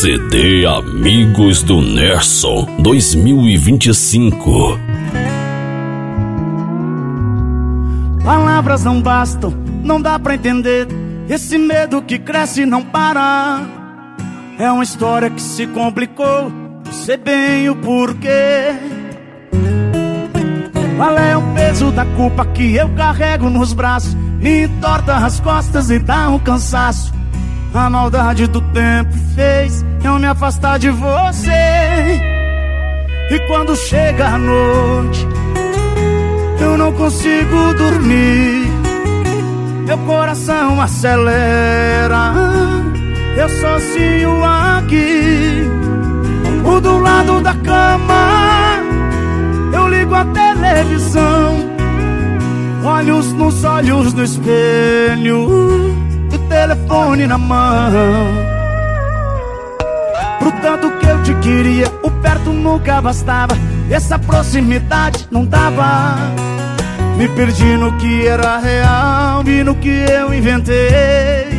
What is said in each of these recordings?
CD Amigos do Nerson 2025. Palavras não bastam, não dá pra entender. Esse medo que cresce e não para. É uma história que se complicou, sei bem o porquê. Qual é o peso da culpa que eu carrego nos braços? Me entorta as costas e dá um cansaço. A maldade do tempo fez eu me afastar de você. E quando chega a noite, eu não consigo dormir. Meu coração acelera, eu sozinho aqui. Do lado da cama, eu ligo a televisão. Olhos nos olhos no espelho, o telefone na mão. Pro tanto que eu te queria, o perto nunca bastava. Essa proximidade não dava. Me perdi no que era real e no que eu inventei.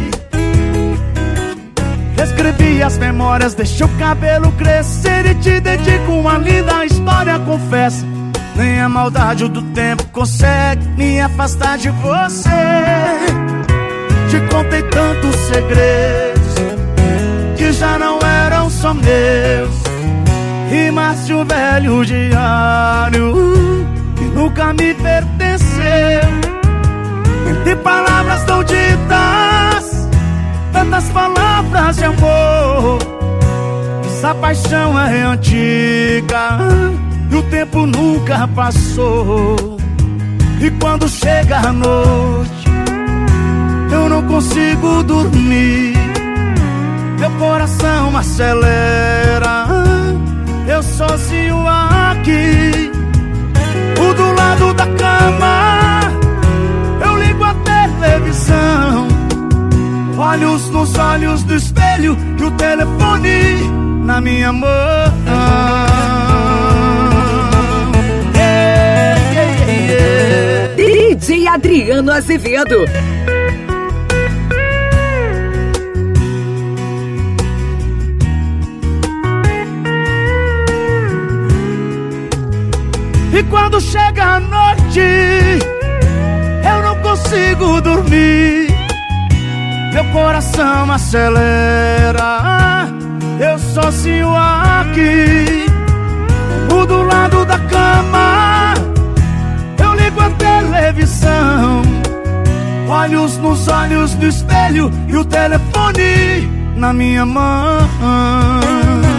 Escrevi as memórias, deixei o cabelo crescer e te dedico uma linda história, confesso. Nem a maldade do tempo consegue me afastar de você. Te contei tantos segredos que já não eram só meus. Rimas de um velho diário que nunca me pertenceu. Entre palavras não ditas, tantas palavras de amor. Essa paixão é antiga e o tempo nunca passou. E quando chega a noite, eu não consigo dormir. Meu coração acelera, eu sozinho aqui. Do lado da cama, eu ligo a televisão. Olhos nos olhos do espelho e o telefone na minha mão. DJ Adriano Azevedo. E quando chega a noite, eu não consigo dormir. Meu coração acelera, eu sozinho aqui. Do lado da cama, eu ligo a televisão. Olhos nos olhos do espelho e o telefone na minha mão.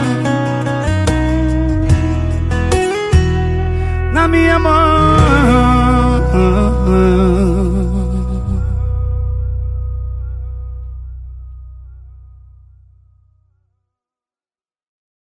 Na minha mão.